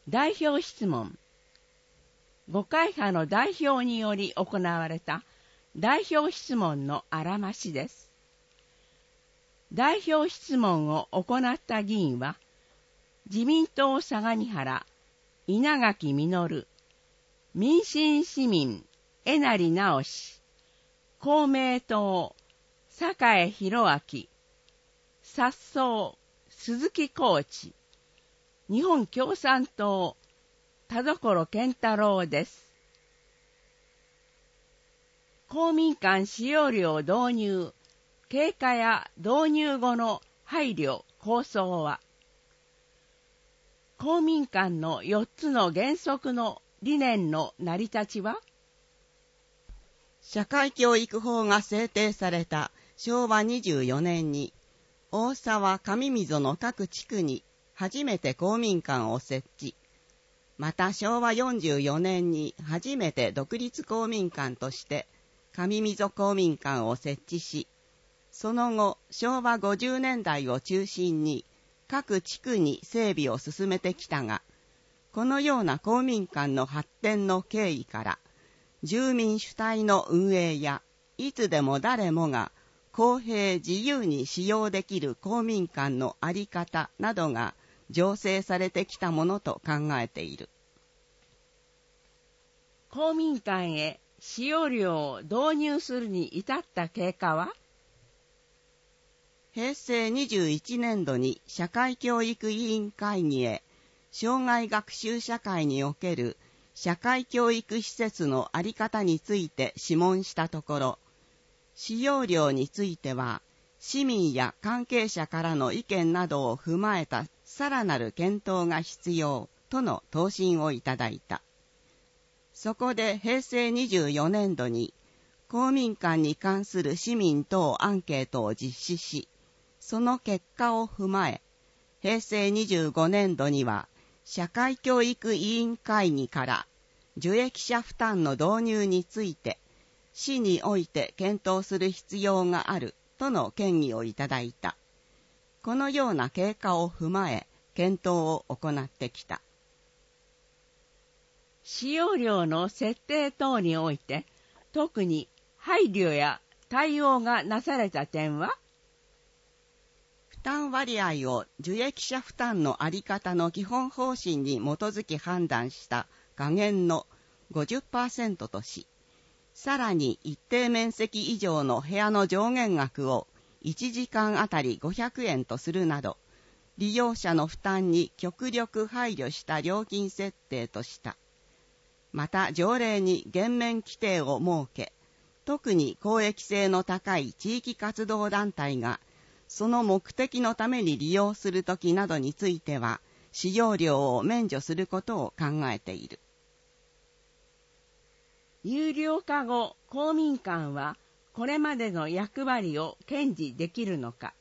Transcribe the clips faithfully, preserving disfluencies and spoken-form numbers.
代表質問。五会派の代表により行われた代表質問のあらましです。代表質問を行った議員は、自民党相模原、稲垣実、民進市民、江成直氏、公明党、坂弘明、殺走、鈴木浩知、日本共産党、田所健太郎です。公民館使用料導入、経過や導入後の配慮、構想は、公民館のよっつの原則の理念の成り立ちは、 社会教育法が制定されたしょうわにじゅうよねんに、大沢上溝の各地区に初めて公民館を設置。またしょうわよんじゅうよねんに初めて独立公民館として上溝公民館を設置し、その後しょうわごじゅうねんだいを中心に各地区に整備を進めてきたが、このような公民館の発展の経緯から、住民主体の運営やいつでも誰もが公平自由に使用できる公民館の在り方などが醸成されてきたものと考えている。 公民館へ使用料を導入するに至った経過は、 へいせいにじゅういちねんどに社会教育委員会議へ生涯学習社会における社会教育施設の在り方について諮問したところ、使用料については市民や関係者からの意見などを踏まえたさらなる検討が必要との答申をいただいた。そこでへいせいにじゅうよねんどに公民館に関する市民等アンケートを実施し、その結果を踏まえ、へいせいにじゅうごねんどには社会教育委員会議から受益者負担の導入について市において検討する必要があるとの建議をいただいた。このような経過を踏まえ検討を行ってきた。 使用料の設定等において特に配慮や対応がなされた点は、 負担割合を受益者負担の在り方の基本方針に基づき判断した下限の ごじゅっパーセント とし、さらに一定面積以上の部屋の上限額をいちじかんあたりごひゃくえんとするなど、利用者の負担に極力配慮した料金設定とした。また条例に減免規定を設け、特に公益性の高い地域活動団体がその目的のために利用するときなどについては、使用料を免除することを考えている。 有料化後、公民館はこれまでの役割を堅持できるのか。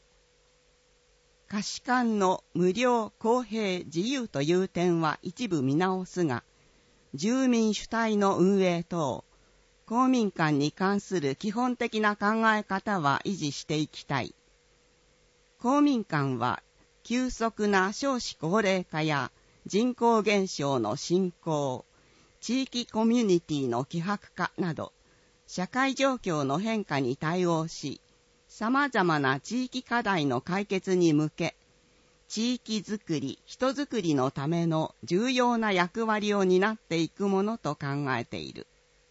貸し館の無料、公平、自由という点は一部見直すが、住民主体の運営等、公民館に関する基本的な考え方は維持していきたい。公民館は急速な少子高齢化や人口減少の進行、地域コミュニティの希薄化など、社会状況の変化に対応し、様々な地域課題の解決に向け、地域づくり、人づくりのための重要な役割を担っていくものと考えている。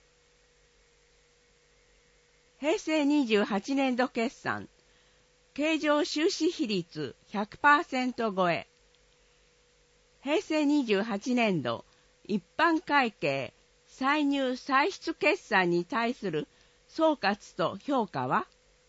へいせいにじゅうはちねんど決算、経常収支比率 ひゃくパーセント 超え。へいせいにじゅうはちねんど一般会計歳入歳出決算に対する総括と評価は、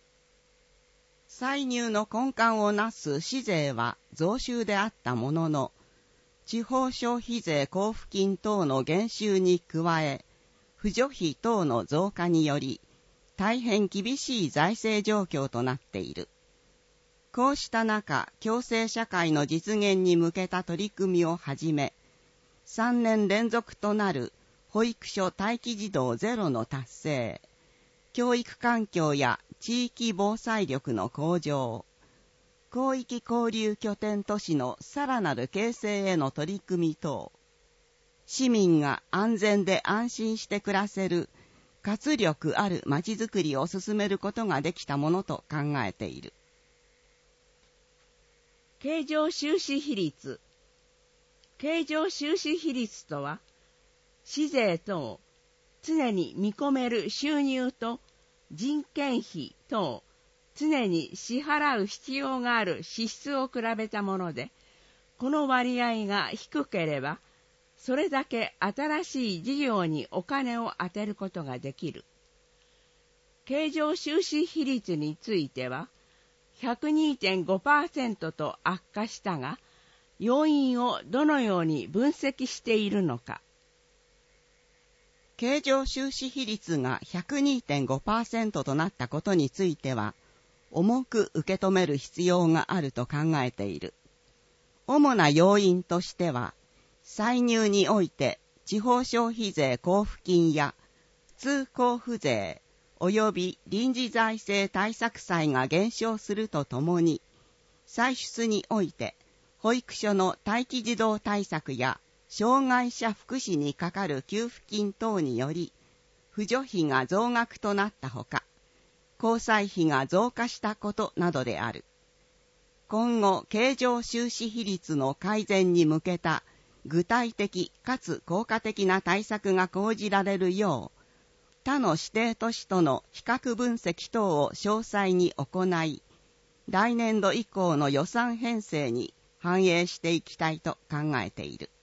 歳入の根幹をなす市税は増収であったものの、地方消費税交付金等の減収に加え、扶助費等の増加により、大変厳しい財政状況となっている。こうした中、共生社会の実現に向けた取り組みをはじめ、さんねん連続となる保育所待機児童ゼロの達成、教育環境や地域防災力の向上、 広域交流拠点都市のさらなる形成への取り組み等、市民が安全で安心して暮らせる活力あるまちづくりを進めることができたものと考えている。 経常収支比率。経常収支比率とは、市税等、常に見込める収入と人件費等、常に支払う必要がある支出を比べたもので、この割合が低ければ、それだけ新しい事業にお金を充てることができる。経常収支比率については、ひゃくにてんごパーセント と悪化したが、要因をどのように分析しているのか。 経常収支比率が ひゃくにてんごパーセント となったことについては、重く受け止める必要があると考えている。主な要因としては、歳入において地方消費税交付金や通交付税及び臨時財政対策債が減少するとともに、歳出において保育所の待機児童対策や障害者福祉にかかる給付金等により、扶助費が増額となったほか、交際費が増加したことなどである。今後、経常収支比率の改善に向けた具体的かつ効果的な対策が講じられるよう、他の指定都市との比較分析等を詳細に行い、来年度以降の予算編成に反映していきたいと考えている。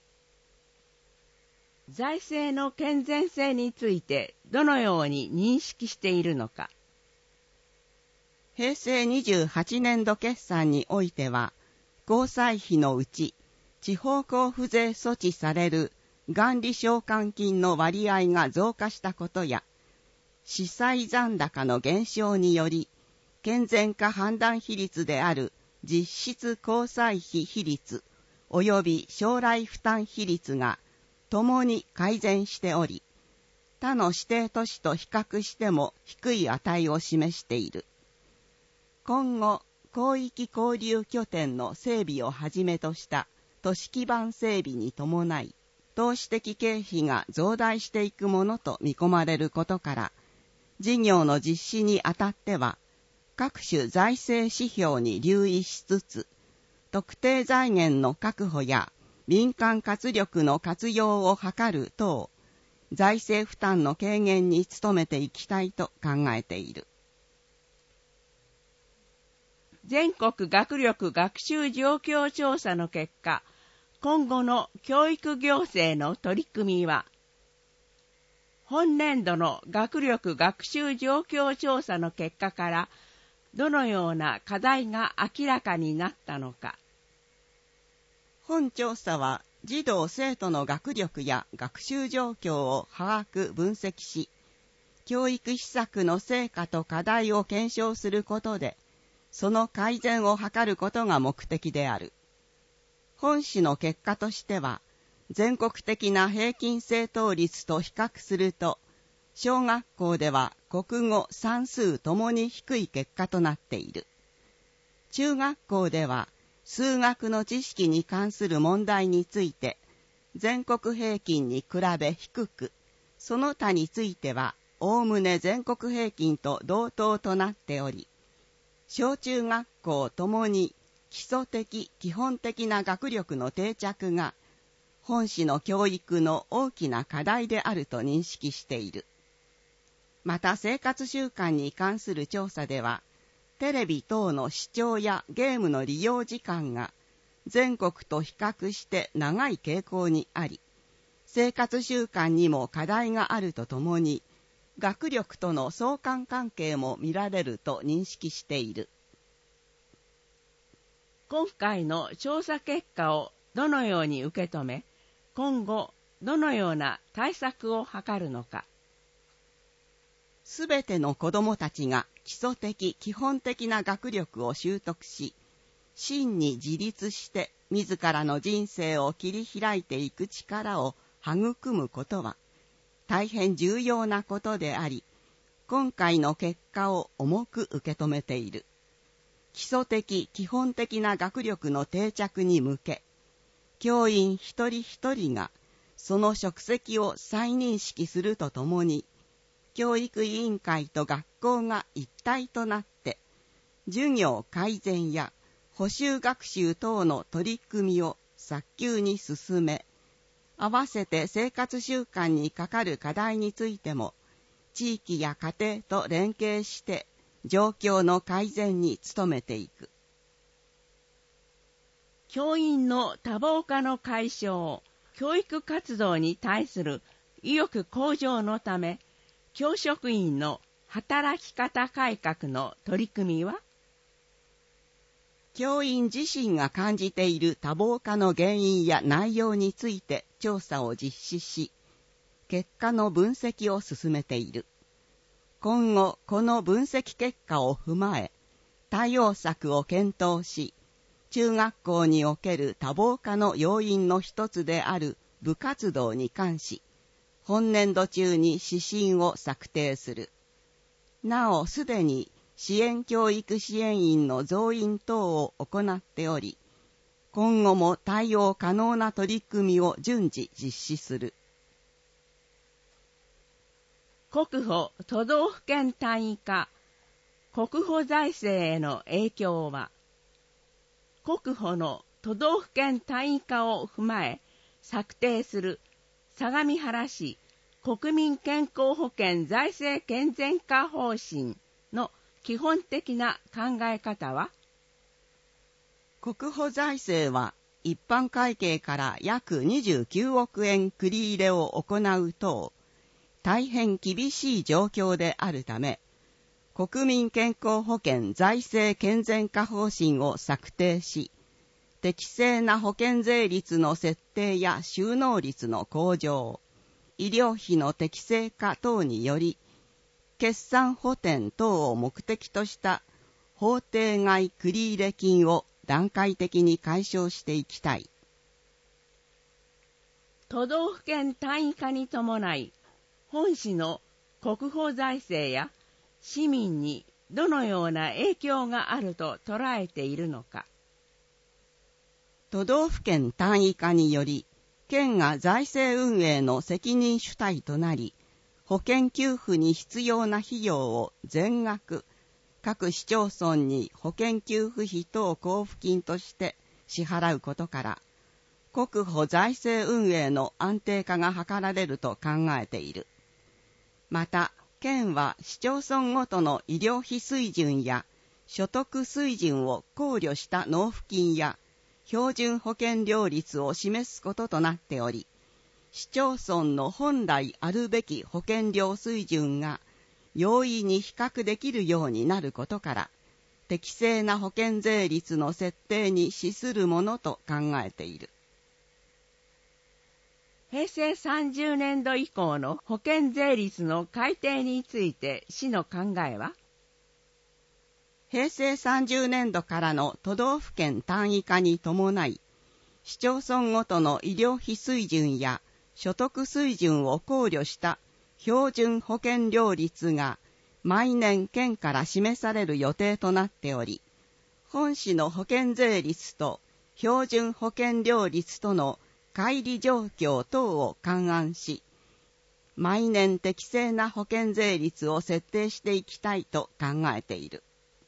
財政の健全性についてどのように認識しているのか。 へいせいにじゅうはちねんど決算においては、交際費のうち、地方交付税措置される元利償還金の割合が増加したことや、司債残高の減少により、健全化判断比率である実質交際費比率及び将来負担比率がともに改善しており、他の指定都市と比較しても低い値を示している。今後、広域交流拠点の整備をはじめとした都市基盤整備に伴い、投資的経費が増大していくものと見込まれることから、事業の実施にあたっては、各種財政指標に留意しつつ、特定財源の確保や民間活力の活用を図る等、財政負担の軽減に努めていきたいと考えている。 全国学力学習状況調査の結果、今後の教育行政の取り組みは、本年度の学力学習状況調査の結果からどのような課題が明らかになったのか。 本調査は児童生徒の学力や学習状況を把握分析し、教育施策の成果と課題を検証することで、その改善を図ることが目的である。本誌の結果としては、全国的な平均正答率と比較すると、小学校では国語、算数ともに低い結果となっている。中学校では、数学の知識に関する問題について、全国平均に比べ低く、その他については、おおむね全国平均と同等となっており、小中学校ともに基礎的、基本的な学力の定着が、本市の教育の大きな課題であると認識している。また生活習慣に関する調査では、テレビ等の視聴やゲームの利用時間が全国と比較して長い傾向にあり、生活習慣にも課題があるとともに、学力との相関関係も見られると認識している。 今回の調査結果をどのように受け止め、今後どのような対策を図るのか。 すべての子どもたちが基礎的、基本的な学力を習得し、真に自立して自らの人生を切り開いていく力を育むことは大変重要なことであり、今回の結果を重く受け止めている。 基礎的基本的な学力の定着に向け、教員一人一人がその職責を再認識するとともに、教育委員会と学校が一体となって、授業改善や補習学習等の取り組みを早急に進め、合わせて生活習慣にかかる課題についても、地域や家庭と連携して状況の改善に努めていく。 教員の多忙化の解消、教育活動に対する意欲向上のため、教職員の働き方改革の取り組みは、 教員自身が感じている多忙化の原因や内容について調査を実施し、結果の分析を進めている。今後、この分析結果を踏まえ、対応策を検討し、中学校における多忙化の要因の一つである部活動に関し、本年度中に指針を策定する。なお、すでに支援教育支援員の増員等を行っており、今後も対応可能な取り組みを順次実施する。 国保都道府県単位化、国保財政への影響は、国保の都道府県単位化を踏まえ策定する相模原市国民健康保険財政健全化方針の基本的な考え方は、 国保財政は一般会計から約にじゅうきゅうおくえん繰り入れを行う等、大変厳しい状況であるため、国民健康保険財政健全化方針を策定し、適正な保険税率の設定や収納率の向上、医療費の適正化等により、決算補填等を目的とした法定外繰入金を段階的に解消していきたい。 都道府県単位化に伴い、本市の国保財政や市民にどのような影響があると捉えているのか。 都道府県単位化により、県が財政運営の責任主体となり、保険給付に必要な費用を全額、各市町村に保険給付費等交付金として支払うことから、国保財政運営の安定化が図られると考えている。また、県は市町村ごとの医療費水準や所得水準を考慮した納付金や標準保険料率を示すこととなっており、市町村の本来あるべき保険料水準が容易に比較できるようになることから、適正な保険税率の設定に資するものと考えている。 平成さんじゅうねんど以降の保険税率の改定について市の考えは、 平成さんじゅうねんどからの都道府県単位化に伴い、市町村ごとの医療費水準や所得水準を考慮した標準保険料率が毎年県から示される予定となっており、本市の保険税率と標準保険料率との乖離状況等を勘案し、毎年適正な保険税率を設定していきたいと考えている。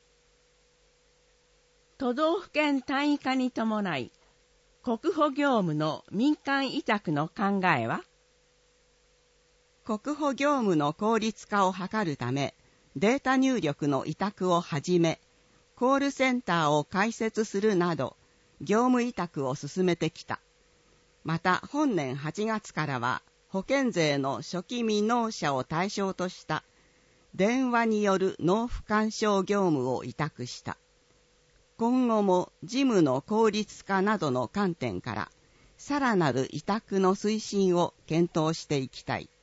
都道府県単位化に伴い、国保業務の民間委託の考えは、 国保業務の効率化を図るため、データ入力の委託をはじめ、コールセンターを開設するなど、業務委託を進めてきた。また、本年はちがつからは、保険税の初期未納者を対象とした電話による納付干渉業務を委託した。今後も事務の効率化などの観点から、さらなる委託の推進を検討していきたい。